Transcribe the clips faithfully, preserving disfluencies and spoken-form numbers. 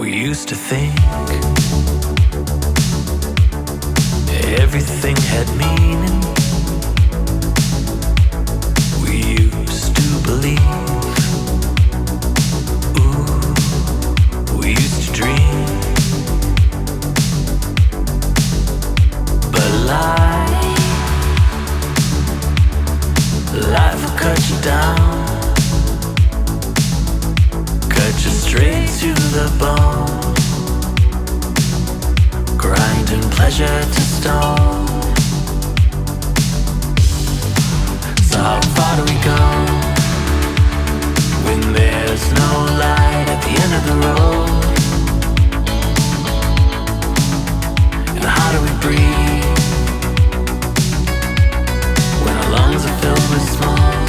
We used to think everything had meaning. We used to believe. Ooh, we used to dream. But life, life will cut you down, cut you straight to the bone, grinding pleasure to stone. So how far do we go when there's no light at the end of the road? And how do we breathe when our lungs are filled with smoke?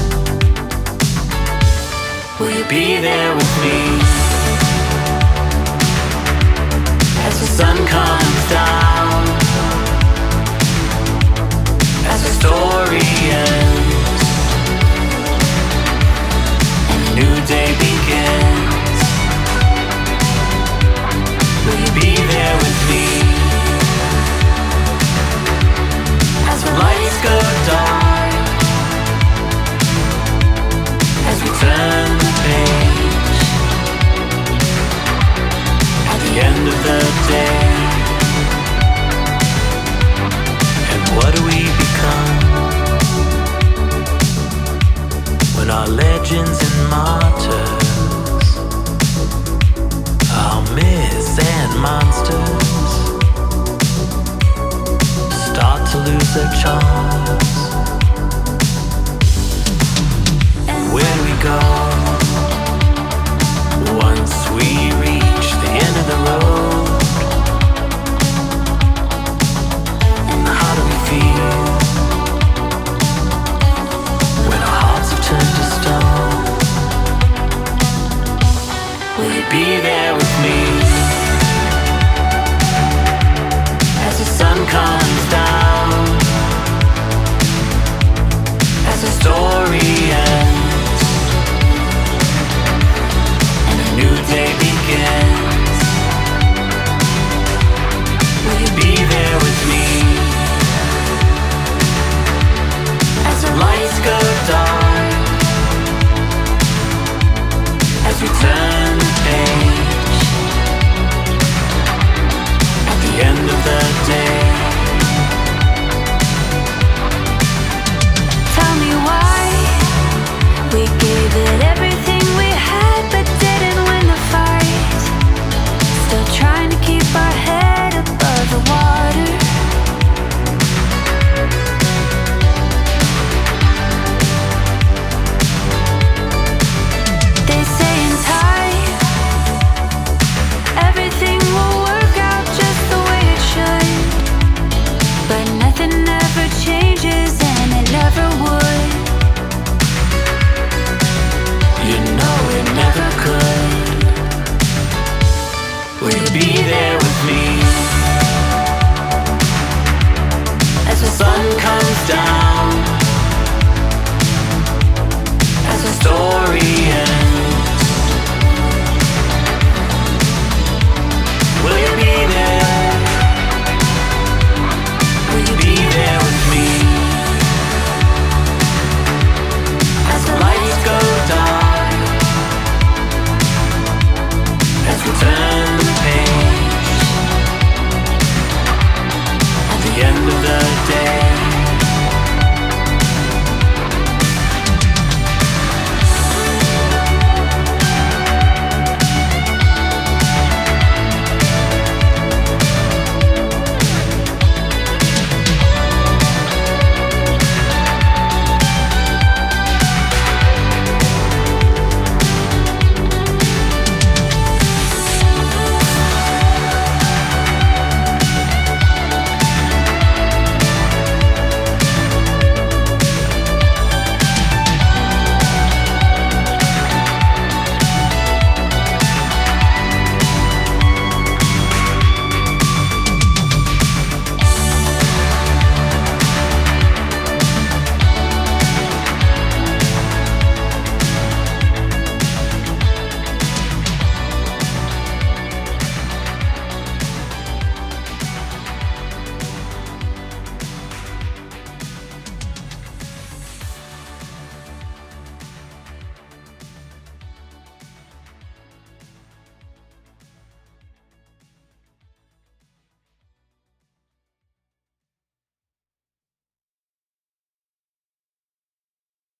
Will you be there with me as the sun comes down, as the story ends and a new day begins? Will you be there with me as the lights go dark, as we turn the page at the end of the day? And what do we become when our legends and martyrs, our myths and monsters start to lose their charms? Where do we go once we reach the end of the road? And how do we feel when our hearts have turned to stone? Will you be there with me as the sun comes down, as the story ends and a new day begins? Will you be there with me as the lights go dark, as we turn the page at the end of the day? Tell me why we gave it every